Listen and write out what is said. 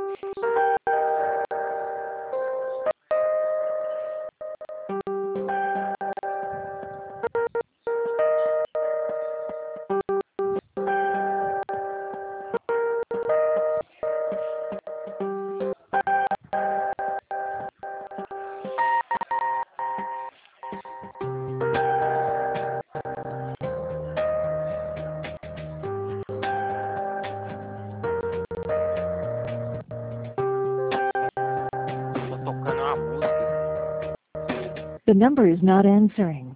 Tô tocando uma música. The number is not answering.